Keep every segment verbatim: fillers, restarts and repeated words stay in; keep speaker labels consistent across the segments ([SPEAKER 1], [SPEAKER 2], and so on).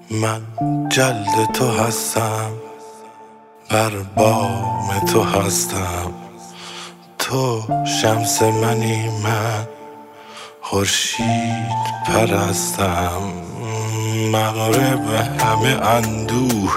[SPEAKER 1] من جلد تو هستم، بر بام تو هستم. تو شمس منی، من خورشید پرستم. مغرب همه اندوه،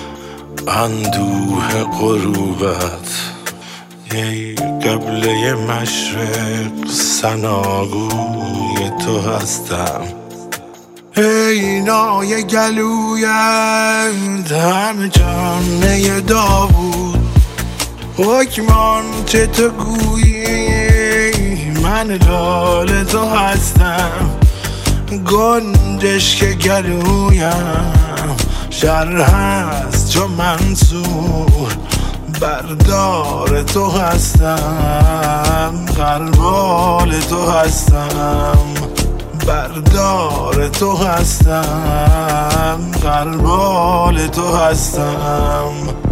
[SPEAKER 1] اندوه غروبت. ای قبله مشرق، ثناگوی تو هستم. ای نای گلویت، همه جانه داوود. حکمان چه تو گویی، من لال تو هستم. گنجش که گلویم، شر هست چو منصور. بردار تو هستم، غربال تو هستم. بردار تو هستم، غربال تو هستم.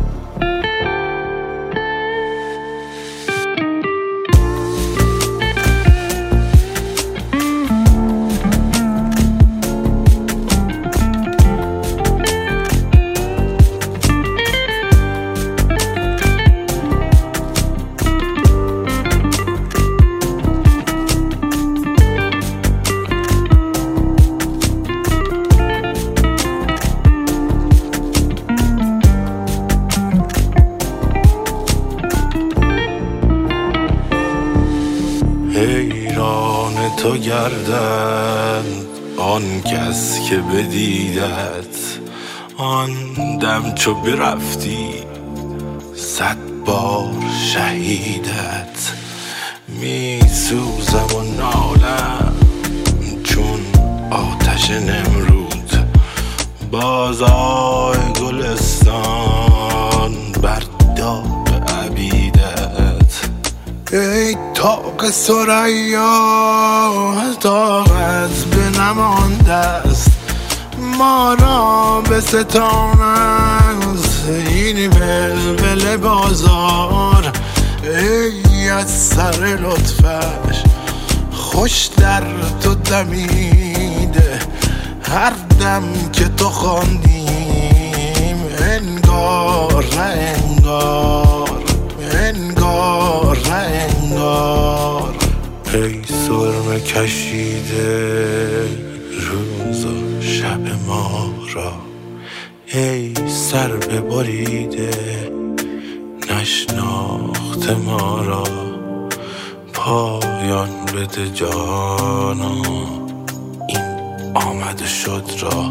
[SPEAKER 1] حیران تو گردند آن کس که بدیدت. آن دم چو برفتی، صد بار شهیدت. می سوزم و نالم چون آتش نمرود. بازای گلستان بر داغ عبیدت. ای طاق ثریا، طاقت به نمانده است. ما را به ستان است این بلبل بازار. ای از سر لطفش خوش در تو دمیده. هر دم که تو خواندیم، انگار نه انگار، انگار نه انگار. ای سرمه کشیده روز و شب ما را. ای سر ببریده نشناخت ما را. پایان بده جانا این آمده شد را.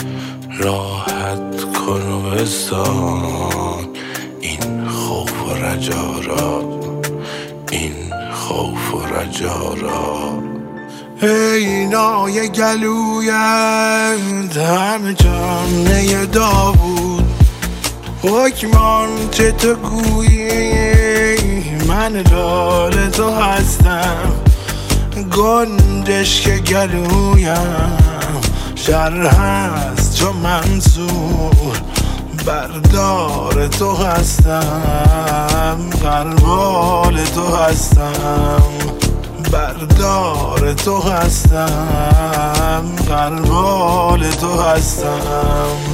[SPEAKER 1] راحت کن و بستان این خوف و رجا را، این خوف و رجا را. ای نای گلویت، همه جانه داوود. حکمان چه تو گویی، من لال تو هستم. گنجش که گلویم، شر هست چو منصور. بردار تو هستم، غربال تو هستم. بردار تو هستم، غربال تو هستم.